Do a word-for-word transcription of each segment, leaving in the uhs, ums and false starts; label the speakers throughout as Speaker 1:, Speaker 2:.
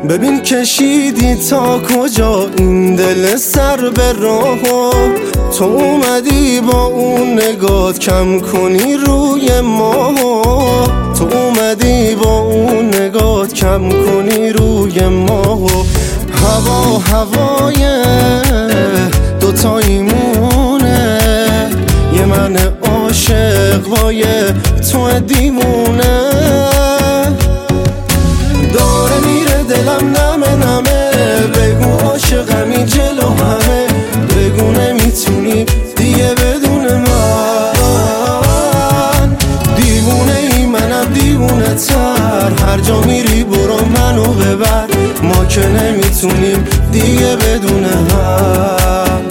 Speaker 1: ببین کشیدی تا کجا این دل سر به راهو، تو اومدی با اون نگات کم کنی روی ما، تو اومدی با اون نگات کم کنی روی ما. هوا هوای دوتاییمونه، یه من عاشق با یه تو دیوونه، داره میره دلم نمه نمه، بگو عاشقمی جلو همه، بگو نمیتونی دیگه بدون من، دیوونه ای منم دیوونه تر، هر جا میری برو منو ببر، ما که نمیتونیم دیگه بدون هم.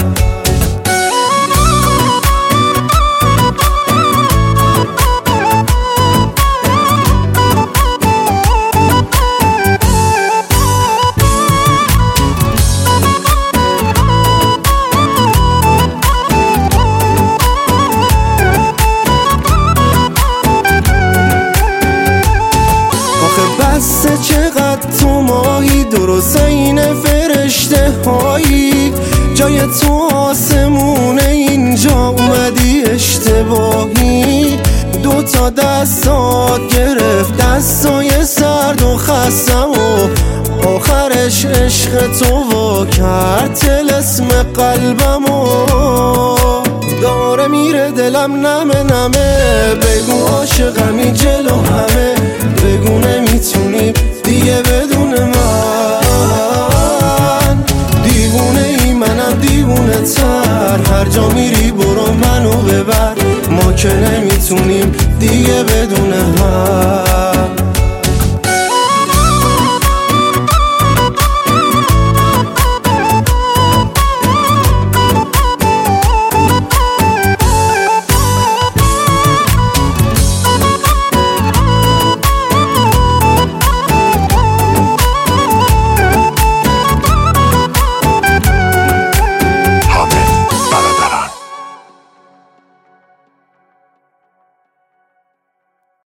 Speaker 1: بسته چقدر تو ماهی، درست این فرشته هایی، جای تو آسمونه، اینجا اومدی اشتباهی، دو تا دستات گرفت دستای سرد و خستم و آخرش عشق تو وا کرد طلسم قلبمو، داره میره دلم نمه نمه، بگو عاشقمی جلو همه، بگو نمیتونی دیگه بدون من، دیوونه ای منم دیوونه تر، هر جا میری برو منو ببر، ما که نمیتونیم دیگه بدون هم.